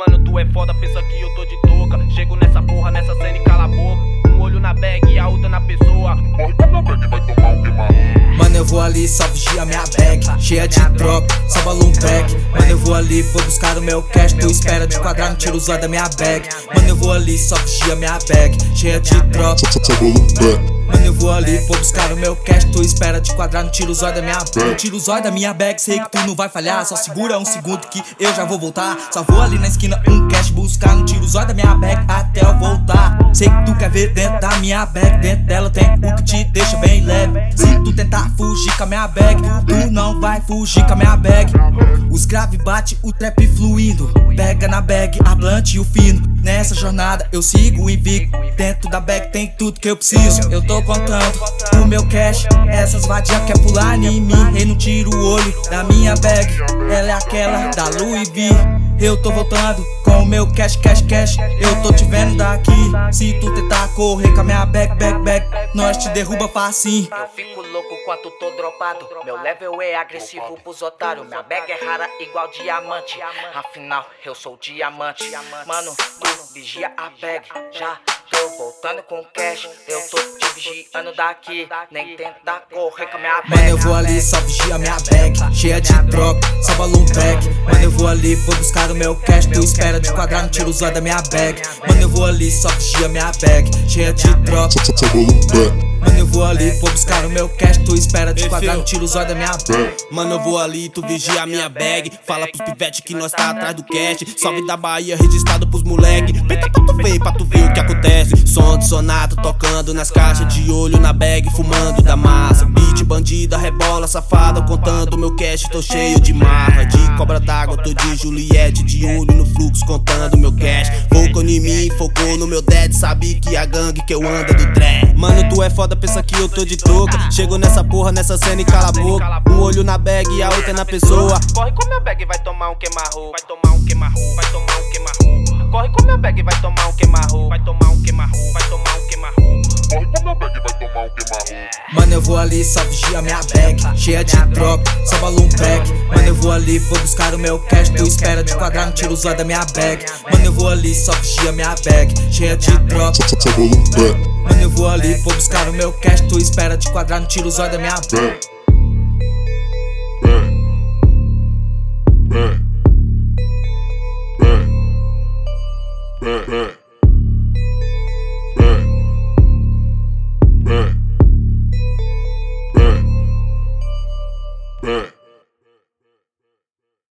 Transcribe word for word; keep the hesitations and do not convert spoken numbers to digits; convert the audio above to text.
Mano, tu é foda, pensa que eu tô de touca. Chego nessa porra, nessa cena e cala a boca. Um olho na bag e a outra na pessoa. Corre pra minha bag, vai tomar um queimado. Mano, eu vou ali, só vigia minha bag, cheia de tropa, só balloon pack. Mano, eu vou ali, vou buscar o meu cash. Tu espera de quadrar, não tira o zóio da minha bag. Mano, eu vou ali, só vigia minha bag, cheia de tropa, Só balloon pack. Mano, eu vou ali, vou buscar o meu cash. Tu espera de quadrar, não tira o zóio da minha bag. Não tira o zóio da minha bag, sei que tu não vai falhar. Só segura um segundo que eu já vou voltar. Só vou ali na esquina, um cash buscar. Não tira o zóio da minha bag até eu voltar. Sei que tu quer ver dentro da minha bag. Dentro dela tem o que te deixa bem leve. Se tu tentar fugir com a minha bag, tu não vai fugir com a minha bag. Os grave bate, o trap fluindo. Pega na bag, a blunt e o fino. Nessa jornada eu sigo invicto. Dentro da bag tem tudo que eu preciso. Eu tô contando o meu cash. Essas vadias quer pular em mim. Eu não tiro o olho da minha bag. Ela é aquela da Louis V. Eu tô voltando com o meu cash, cash, cash. Eu tô te vendo daqui. Se tu tentar correr com a minha bag, bag, bag, nós te derruba facinho. Eu fico louco quando tô dropado. Meu level é agressivo pros otários. Minha bag é rara igual diamante. Afinal, eu sou diamante. Mano, tu vigia a bag. Já tô voltando com cash. Eu tô te vigiando daqui. Nem tenta correr com a minha bag. Mano, eu vou ali, só vigia minha bag, cheia de tropa, só balloon pack. Mano, eu vou ali, vou buscar o meu cash. Tu espera de quadrar, não tira o zóio da minha bag. Mano, eu vou ali, só vigia minha bag, cheia de tropa, Só balloon pack. Mano, eu vou ali, vou buscar o meu cash. Tu espera de quadrar, não tira o zóio da minha bag. Mano, eu vou ali, tu vigia a minha bag. Fala pros pivete que nós tá atrás do cash. Salve da Bahia, registrado pros moleque. Penta pra tu ver, pra tu ver o que acontece. Som de sonato tocando nas caixas. De olho na bag, fumando da massa. Beat, bandida, rebola, safada. Contando meu cash, tô cheio de marra. De cobra d'água, tô de Juliette. De olho no fluxo, contando meu cash. Focou em mim, focou no meu dead. Sabe que a gangue que eu ando do trap. Mano, tu é foda, pensa que eu tô de touca. Chego nessa porra, nessa cena e cala a boca. Um olho na bag e a outra na pessoa. Corre com minha bag, vai tomar um queima-roupa. Vai tomar um queima-roupa, vai tomar um queima-roupa. Corre com minha bag, vai tomar um queima-roupa. Vai tomar um queima-roupa, vai tomar um queima-roupa. Corre pra minha bag, vai tomar um queimado. Mano, eu vou ali, só vigia minha bag, cheia de tropa, só balloon pack. Mano, eu vou ali, vou buscar o meu cash. Tu espera de quadrar, não tira o zóio da minha bag. Mano, eu vou ali, só vigia minha bag, cheia de tropa, Só balloon pack. Mano, eu vou ali, vou buscar o meu cash. Tu espera de quadrar, não tira o zóio da minha bag. Back. Back. Back. Back. Back. Back. Back. Back.